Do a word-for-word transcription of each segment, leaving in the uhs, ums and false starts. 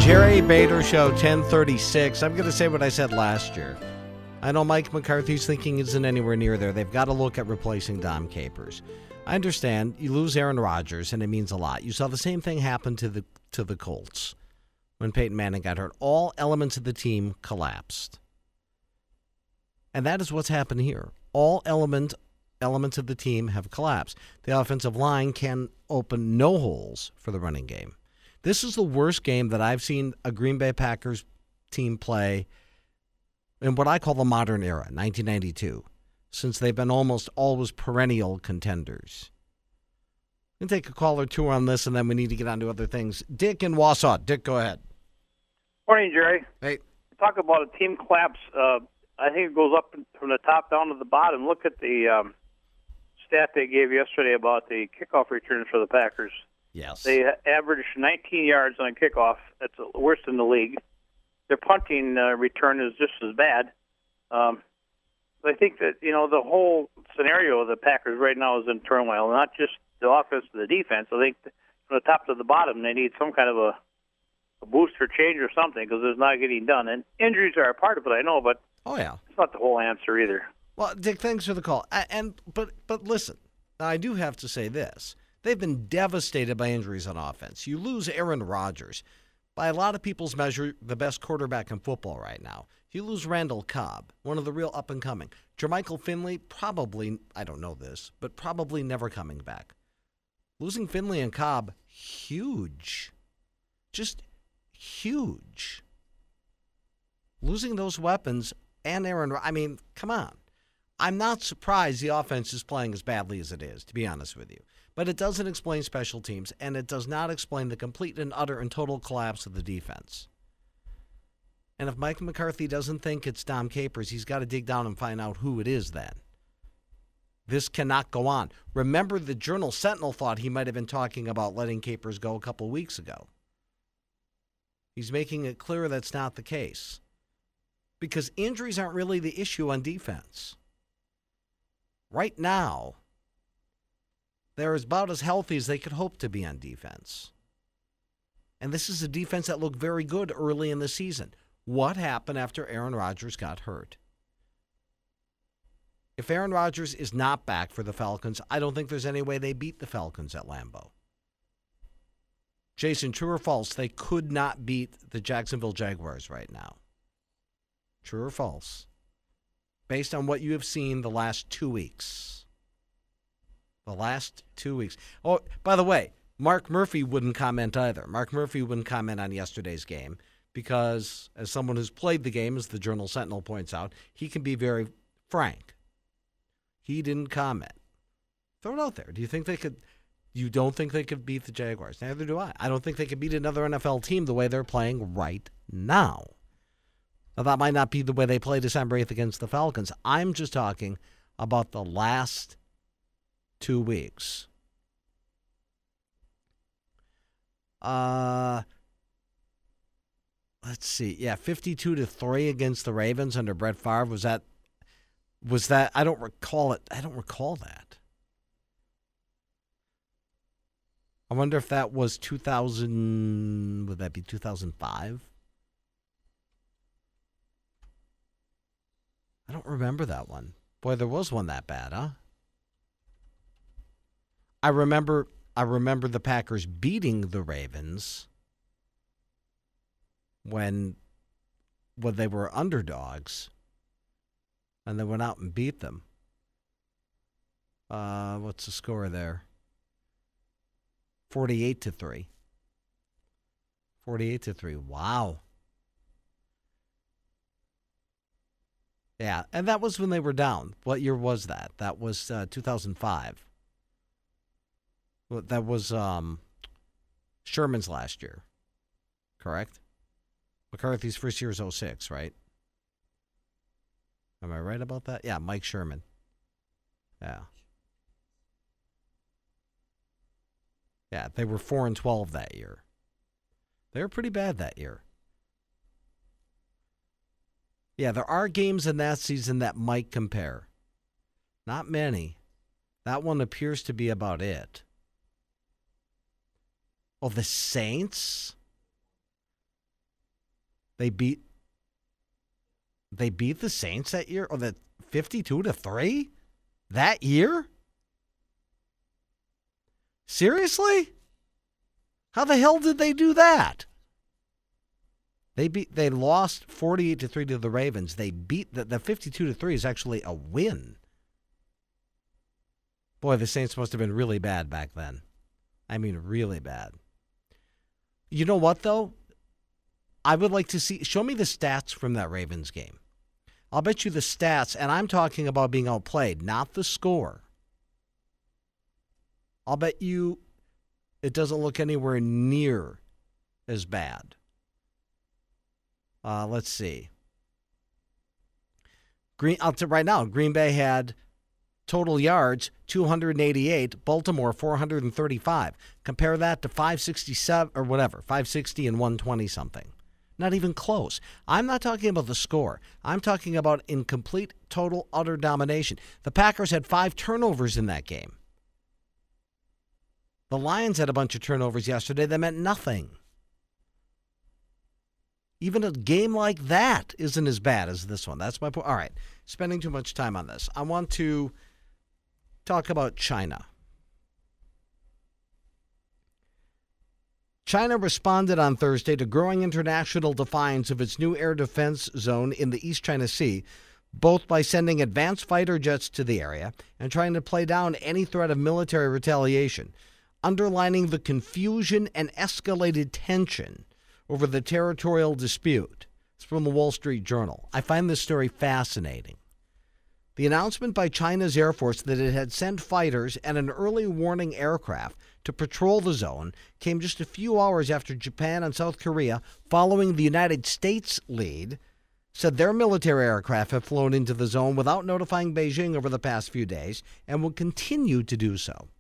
Jerry Bader Show, ten thirty-six. I'm going to say what I said last year. I know Mike McCarthy's thinking isn't anywhere near there. They've got to look at replacing Dom Capers. I understand you lose Aaron Rodgers, and it means a lot. You saw the same thing happen to the to the Colts when Peyton Manning got hurt. All elements of the team collapsed. And that is what's happened here. All element elements of the team have collapsed. The offensive line can open no holes for the running game. This is the worst game that I've seen a Green Bay Packers team play in what I call the modern era, nineteen ninety-two, since they've been almost always perennial contenders. We'll take a call or two on this, and then we need to get on to other things. Dick in Wausau. Dick, go ahead. Morning, Jerry. Hey. Talk about a team collapse. Uh, I think it goes up from the top down to the bottom. Look at the um, stat they gave yesterday about the kickoff returns for the Packers. Yes. They averaged nineteen yards on a kickoff. That's the worst in the league. Their punting uh, return is just as bad. Um, I think that, you know, the whole scenario of the Packers right now is in turmoil, not just the offense to the defense. I think from the top to the bottom, they need some kind of a, a boost or change or something because it's not getting done. And injuries are a part of it, I know, but oh yeah, it's not the whole answer either. Well, Dick, thanks for the call. And but but listen, I do have to say this. They've been devastated by injuries on offense. You lose Aaron Rodgers, by a lot of people's measure, the best quarterback in football right now. You lose Randall Cobb, one of the real up-and-coming. Jermichael Finley, probably, I don't know this, but probably never coming back. Losing Finley and Cobb, huge. Just huge. Losing those weapons and Aaron, I mean, come on. I'm not surprised the offense is playing as badly as it is, to be honest with you. But it doesn't explain special teams, and it does not explain the complete and utter and total collapse of the defense. And if Mike McCarthy doesn't think it's Dom Capers, he's got to dig down and find out who it is then. This cannot go on. Remember, the Journal Sentinel thought he might have been talking about letting Capers go a couple weeks ago. He's making it clear that's not the case. Because injuries aren't really the issue on defense. Right now, they're about as healthy as they could hope to be on defense. And this is a defense that looked very good early in the season. What happened after Aaron Rodgers got hurt? If Aaron Rodgers is not back for the Falcons, I don't think there's any way they beat the Falcons at Lambeau. Jason, true or false, they could not beat the Jacksonville Jaguars right now? True or false? Based on what you have seen the last two weeks. The last two weeks. Oh, by the way, Mark Murphy wouldn't comment either. Mark Murphy wouldn't comment on yesterday's game because, as someone who's played the game, as the Journal Sentinel points out, he can be very frank. He didn't comment. Throw it out there. Do you think they could? You don't think they could beat the Jaguars? Neither do I. I don't think they could beat another N F L team the way they're playing right now. Now, that might not be the way they play December eighth against the Falcons. I'm just talking about the last two weeks. Uh, let's see. Yeah, fifty-two to three against the Ravens under Brett Favre. Was that, was that, I don't recall it. I don't recall that. I wonder if that was two thousand, would that be two thousand five? I don't remember that one. Boy, there was one that bad, huh? I remember I remember the Packers beating the Ravens when when they were underdogs and they went out and beat them. Uh, what's the score there? forty-eight to three. forty-eight to three. Wow. Yeah, and that was when they were down. What year was that? That was uh, two thousand five. Well, that was um, Sherman's last year, correct? McCarthy's first year is oh six, right? Am I right about that? Yeah, Mike Sherman. Yeah. Yeah, they were four and twelve that year. They were pretty bad that year. Yeah, there are games in that season that might compare. Not many. That one appears to be about it. Oh, the Saints? They beat they beat the Saints that year, or the fifty-two to three that year? Seriously? How the hell did they do that? They beat they lost forty-eight to three to the Ravens. They beat the, the fifty-two to three is actually a win. Boy, the Saints must have been really bad back then. I mean, really bad. You know what, though? I would like to see, show me the stats from that Ravens game. I'll bet you the stats, and I'm talking about being outplayed, not the score. I'll bet you it doesn't look anywhere near as bad. Uh, let's see. Green, I'll tell you right now, Green Bay had total yards, two hundred eighty-eight. Baltimore, four hundred thirty-five. Compare that to five sixty-seven, or whatever, five sixty and one twenty something. Not even close. I'm not talking about the score. I'm talking about in complete, total, utter domination. The Packers had five turnovers in that game. The Lions had a bunch of turnovers yesterday that meant nothing. Even a game like that isn't as bad as this one. That's my point. All right, spending too much time on this. I want to talk about China. China responded on Thursday to growing international defiance of its new air defense zone in the East China Sea, both by sending advanced fighter jets to the area and trying to play down any threat of military retaliation, underlining the confusion and escalated tension over the territorial dispute. It's from the Wall Street Journal. I find this story fascinating. The announcement by China's Air Force that it had sent fighters and an early warning aircraft to patrol the zone came just a few hours after Japan and South Korea, following the United States' lead, said their military aircraft have flown into the zone without notifying Beijing over the past few days and will continue to do so.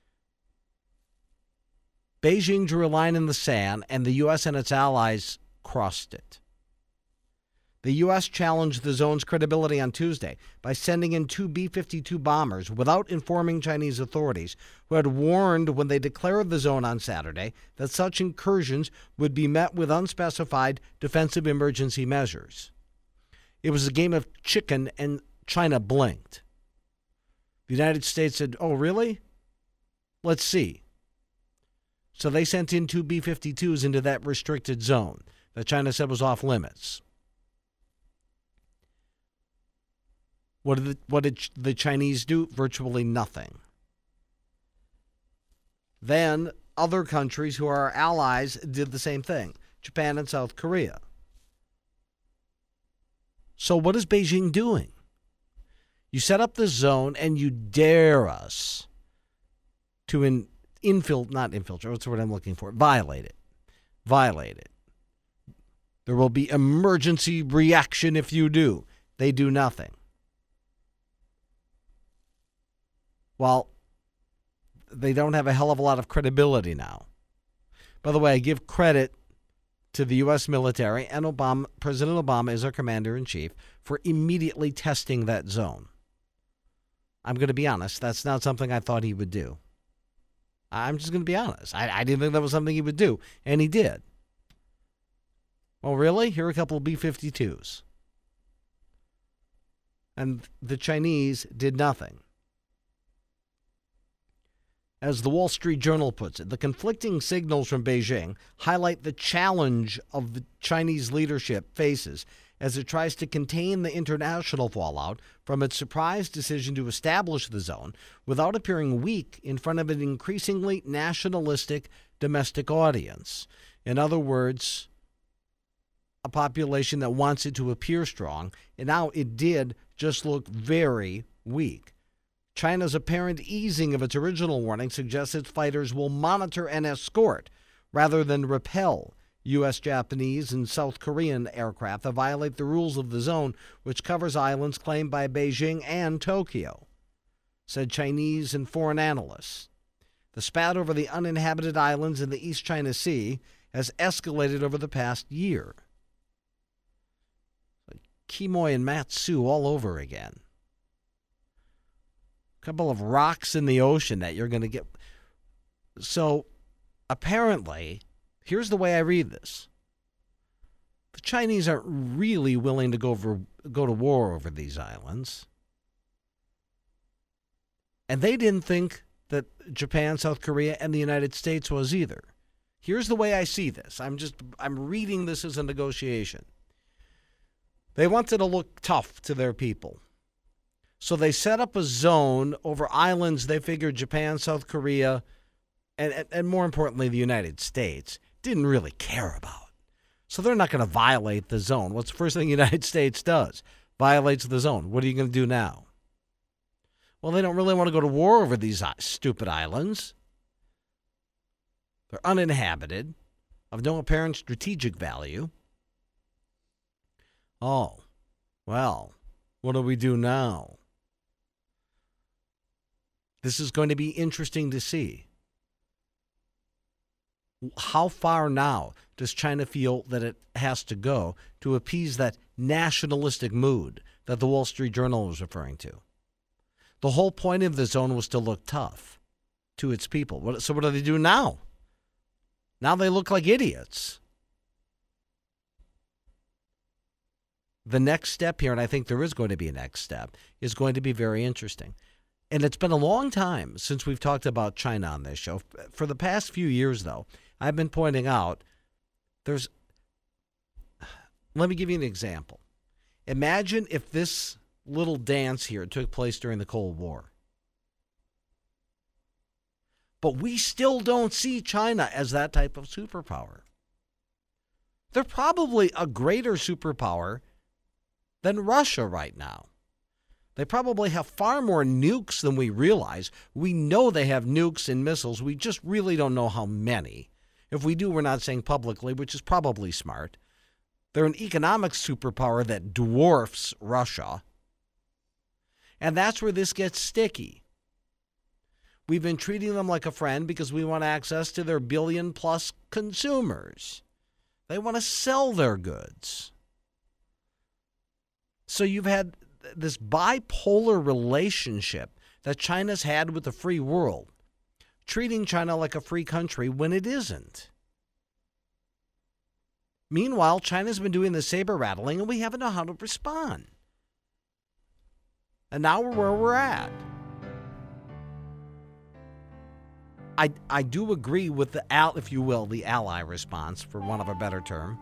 Beijing drew a line in the sand, and the U S and its allies crossed it. The U S challenged the zone's credibility on Tuesday by sending in two B fifty-two bombers without informing Chinese authorities, who had warned when they declared the zone on Saturday that such incursions would be met with unspecified defensive emergency measures. It was a game of chicken, and China blinked. The United States said, "Oh, really? Let's see." So they sent in two B fifty-twos into that restricted zone that China said was off limits. What did the, what did the Chinese do? Virtually nothing. Then other countries who are our allies did the same thing, Japan and South Korea. So what is Beijing doing? You set up this zone and you dare us to in, infil, not infiltrate, what's the word I'm looking for? Violate it. Violate it. There will be emergency reaction if you do. They do nothing. Well, they don't have a hell of a lot of credibility now. By the way, I give credit to the U S military and Obama, President Obama is our commander-in-chief, for immediately testing that zone. I'm going to be honest, that's not something I thought he would do. I'm just going to be honest. I, I didn't think that was something he would do, and he did. Well, really? Here are a couple of B fifty-twos. And the Chinese did nothing. As the Wall Street Journal puts it, the conflicting signals from Beijing highlight the challenge of the Chinese leadership faces as it tries to contain the international fallout from its surprise decision to establish the zone without appearing weak in front of an increasingly nationalistic domestic audience. In other words, a population that wants it to appear strong, and now it did just look very weak. China's apparent easing of its original warning suggests its fighters will monitor and escort rather than repel U S, Japanese, and South Korean aircraft that violate the rules of the zone, which covers islands claimed by Beijing and Tokyo, said Chinese and foreign analysts. The spat over the uninhabited islands in the East China Sea has escalated over the past year. Quemoy and Matsu all over again. Couple of rocks in the ocean that you're going to get. So apparently, here's the way I read this. The the Chinese aren't really willing to go over, go to war over these islands. And they didn't think that Japan, South Korea, and the United States was either. Here's the way I see this. I'm just I'm reading this as a negotiation. They wanted to look tough to their people. So they set up a zone over islands they figured Japan, South Korea, and, and, and more importantly, the United States didn't really care about. So they're not going to violate the zone. What's the first thing the United States does? Violates the zone. What are you going to do now? Well, they don't really want to go to war over these stupid islands. They're uninhabited, of no apparent strategic value. Oh, well, what do we do now? This is going to be interesting to see. How far now does China feel that it has to go to appease that nationalistic mood that the Wall Street Journal was referring to? The whole point of the zone was to look tough to its people. So what do they do now? Now they look like idiots. The next step here, and I think there is going to be a next step, is going to be very interesting. And it's been a long time since we've talked about China on this show. For the past few years, though, I've been pointing out there's... Let me give you an example. Imagine if this little dance here took place during the Cold War. But we still don't see China as that type of superpower. They're probably a greater superpower than Russia right now. They probably have far more nukes than we realize. We know they have nukes and missiles. We just really don't know how many. If we do, we're not saying publicly, which is probably smart. They're an economic superpower that dwarfs Russia. And that's where this gets sticky. We've been treating them like a friend because we want access to their billion-plus consumers. They want to sell their goods. So you've had this bipolar relationship that China's had with the free world, treating China like a free country when it isn't. Meanwhile, China's been doing the saber rattling, and we haven't known how to respond. And now we're where we're at. I, I do agree with the, al, if you will, the ally response, for want of a better term.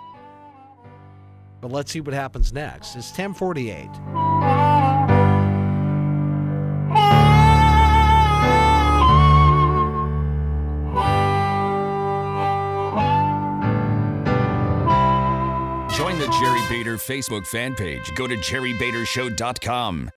But let's see what happens next. It's ten forty-eight. Join the Jerry Bader Facebook fan page. Go to jerry bader show dot com.